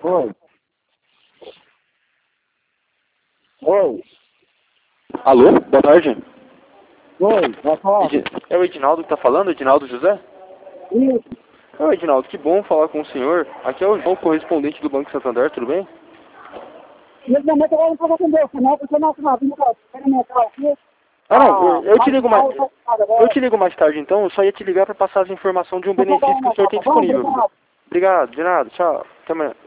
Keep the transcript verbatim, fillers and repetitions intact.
Oi. Oi. Alô, boa tarde. Oi, vai falar. Edi- É o Edinaldo que tá falando, Edinaldo José? Isso. É o Edinaldo, que bom falar com o senhor. Aqui é o João, correspondente do Banco Santander, tudo bem? Nesse momento agora não pode atender o sinal, porque nós estamos vindo para experimentar aqui. Ah não, eu, eu te ligo mais. Eu te ligo. ligo mais tarde então, eu só ia te ligar para passar as informações de um Vou dar benefício que uma o senhor nota, tem tá bom? disponível. Obrigado. Obrigado, de nada, tchau, até amanhã.